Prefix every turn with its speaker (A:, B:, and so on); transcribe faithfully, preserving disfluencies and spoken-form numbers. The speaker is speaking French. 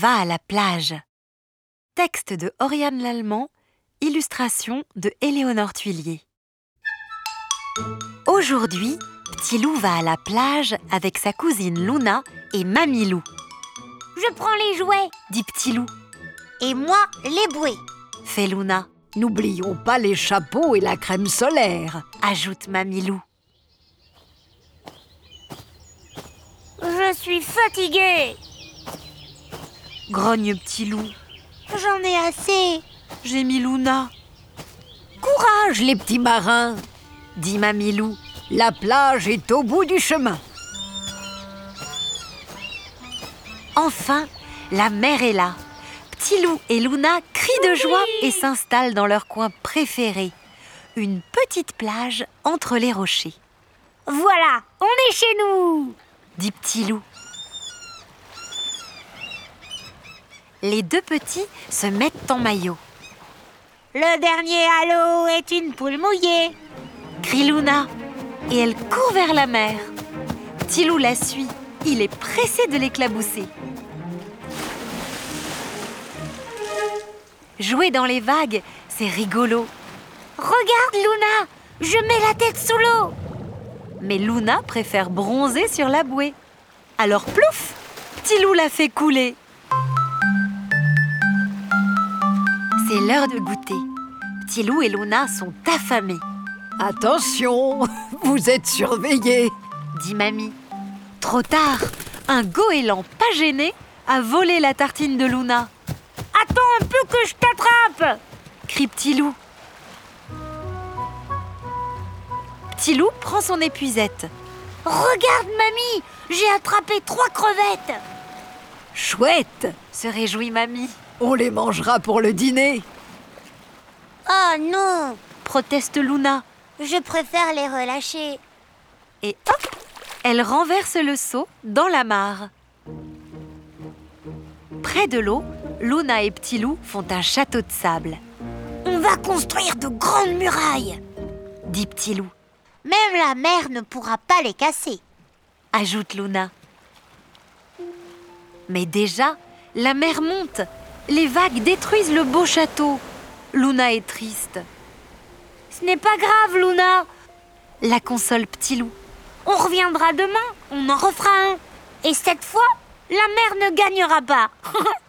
A: va à la plage. Texte de Oriane Lallemand, illustration de Éléonore Tuillier. Aujourd'hui, Petit Loup va à la plage avec sa cousine Luna et Mamie Loup.
B: Je prends les jouets,
A: dit Petit Loup.
B: Et moi, les bouées,
A: fait Luna.
C: N'oublions pas les chapeaux et la crème solaire,
A: ajoute Mamie Loup.
B: Je suis fatiguée,
A: grogne Petit Loup.
B: J'en ai assez,
A: gémit Luna.
C: Courage les petits marins,
A: dit Mamie Loup.
C: La plage est au bout du chemin.
A: Enfin, la mer est là. Petit Loup et Luna crient de joie et s'installent dans leur coin préféré, une petite plage entre les rochers.
B: Voilà, on est chez nous,
A: dit Petit Loup. Les deux petits se mettent en maillot.
B: Le dernier à l'eau est une poule mouillée,
A: crie Luna, et elle court vers la mer. Petit Loup la suit, il est pressé de l'éclabousser. Jouer dans les vagues, c'est rigolo.
B: Regarde Luna, je mets la tête sous l'eau.
A: Mais Luna préfère bronzer sur la bouée. Alors plouf, Petit Loup la fait couler. C'est l'heure de goûter. Petit Loup et Luna sont affamés.
C: Attention, vous êtes surveillés,
A: dit Mamie. Trop tard, un goéland pas gêné a volé la tartine de Luna.
B: Attends un peu que je t'attrape,
A: crie Petit Loup. Petit Loup prend son épuisette.
B: Regarde Mamie, j'ai attrapé trois crevettes.
C: Chouette,
A: se réjouit Mamie.
C: On les mangera pour le dîner.
B: Oh non,
A: proteste Luna.
B: Je préfère les relâcher.
A: Et hop, elle renverse le seau dans la mare. Près de l'eau, Luna et Petit Loup font un château de sable.
B: On va construire de grandes murailles,
A: dit Petit Loup.
B: Même la mer ne pourra pas les casser,
A: ajoute Luna. Mais déjà, la mer monte. Les vagues détruisent le beau château. Luna est triste.
B: Ce n'est pas grave, Luna,
A: la console Petit Loup.
B: On reviendra demain, on en refera un. Et cette fois, la mer ne gagnera pas.